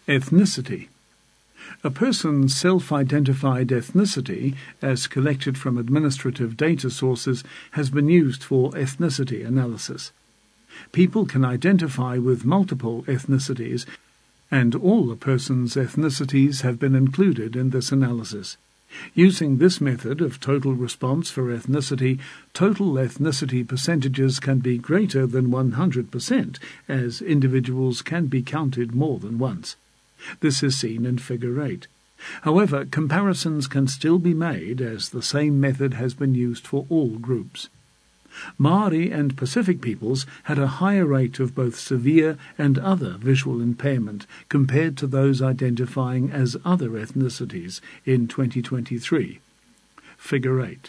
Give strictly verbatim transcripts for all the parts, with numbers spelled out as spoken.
Ethnicity. A person's self-identified ethnicity, as collected from administrative data sources, has been used for ethnicity analysis. People can identify with multiple ethnicities, and all a person's ethnicities have been included in this analysis. Using this method of total response for ethnicity, total ethnicity percentages can be greater than one hundred percent, as individuals can be counted more than once. This is seen in Figure eight. However, comparisons can still be made, as the same method has been used for all groups. Maori and Pacific peoples had a higher rate of both severe and other visual impairment compared to those identifying as other ethnicities in twenty twenty-three. Figure eight.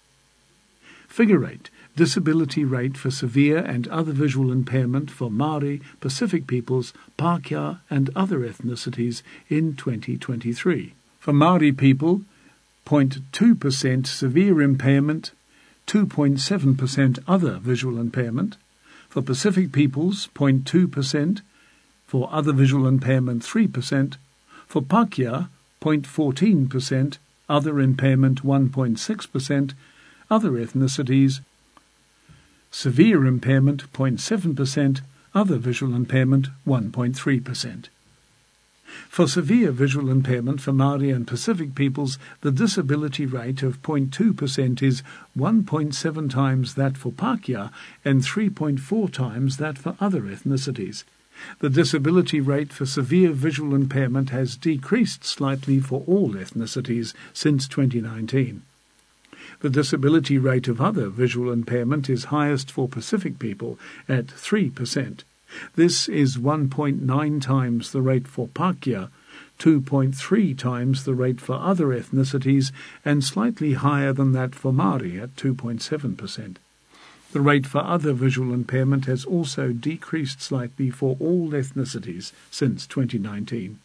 Figure eight. Disability rate for severe and other visual impairment for Maori, Pacific peoples, Pākehā and other ethnicities in twenty twenty-three. For Maori people, zero point two percent severe impairment, two point seven percent other visual impairment. For Pacific peoples, zero point two percent. For other visual impairment, three percent. For Pākehā, zero point one four percent. Other impairment, one point six percent. Other ethnicities, severe impairment, zero point seven percent. Other visual impairment, one point three percent. For severe visual impairment for Maori and Pacific peoples, the disability rate of zero point two percent is one point seven times that for Pākehā and three point four times that for other ethnicities. The disability rate for severe visual impairment has decreased slightly for all ethnicities since twenty nineteen. The disability rate of other visual impairment is highest for Pacific people at three percent. This is one point nine times the rate for Pākehā, two point three times the rate for other ethnicities, and slightly higher than that for Māori at two point seven percent. The rate for other visual impairment has also decreased slightly for all ethnicities since twenty nineteen.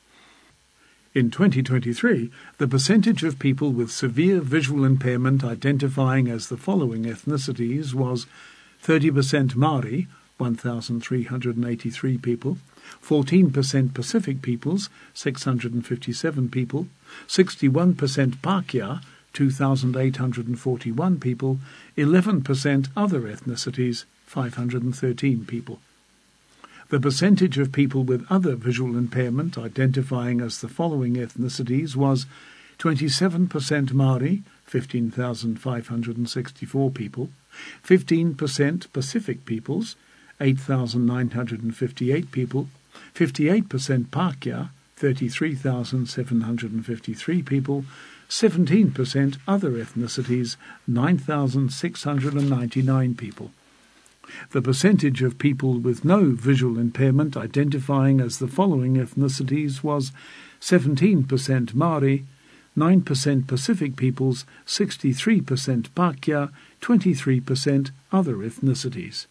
In twenty twenty-three, the percentage of people with severe visual impairment identifying as the following ethnicities was thirty percent Māori, one thousand three hundred eighty-three people, fourteen percent Pacific peoples, six hundred fifty-seven people, sixty-one percent Pākehā, two thousand eight hundred forty-one people, eleven percent other ethnicities, five hundred thirteen people. The percentage of people with other visual impairment identifying as the following ethnicities was twenty-seven percent Māori, fifteen thousand five hundred sixty-four people, fifteen percent Pacific peoples, eight thousand nine hundred fifty-eight people, fifty-eight percent Pākehā, thirty-three thousand seven hundred fifty-three people, seventeen percent other ethnicities, nine thousand six hundred ninety-nine people. The percentage of people with no visual impairment identifying as the following ethnicities was seventeen percent Māori, nine percent Pacific peoples, sixty-three percent Pākehā, twenty-three percent other ethnicities.